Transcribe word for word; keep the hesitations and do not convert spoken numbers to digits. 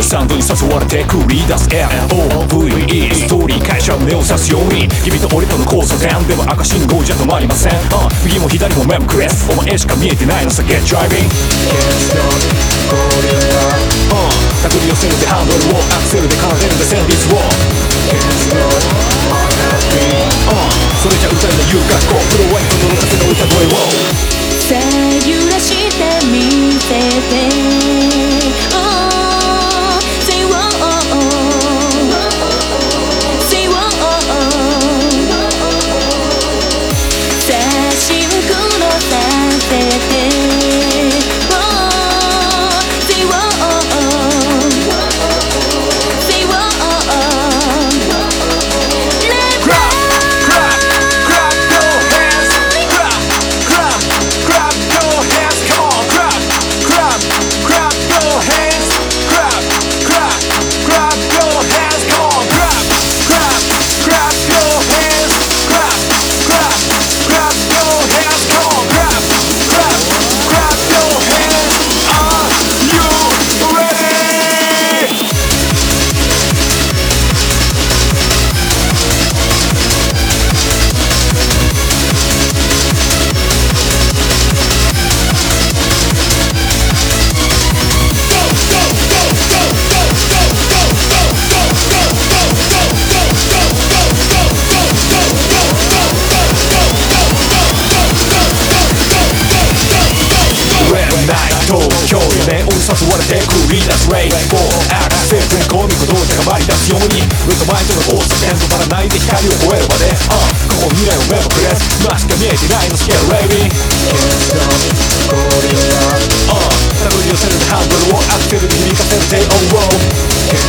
サウンドに誘われて繰り出す エルオーブイイー ストーリー会社を目を指すように君と俺との交差点でも赤信号じゃ止まりません、uh、右も左も目もクレスお前しか見えてないのさ Get driving uh、手繰り寄せるでハンドルをアクセルで奏でるで旋律を、uh、それじゃ歌えない遊学校プロワイトの風の歌声をさあ揺らしてみせて、oh, say oh, say oh, さあシンクロさせて、oh, say oh, say oh, let's Clap, clap, clap your hands. Clap, clap, clap your hands. Come on, clap, clap, clap your hands. Clap, clap, clap your hands. Come on, clap, clap, clap your hands. Clap, clap, clap your hands. Come on, clap, clap, clap your hands. Are you ready? Red night 東京夢追い誘われて繰り出すレインボーアクセルに込み鼓動高まり出すようにずっと前との交差点止まらないで光を超えるまで、uh、ここ未来を目もくれず今しか見えてないのスケールレイビー、uh、手繰り寄せるハンドルをアクセルに響かせる低音を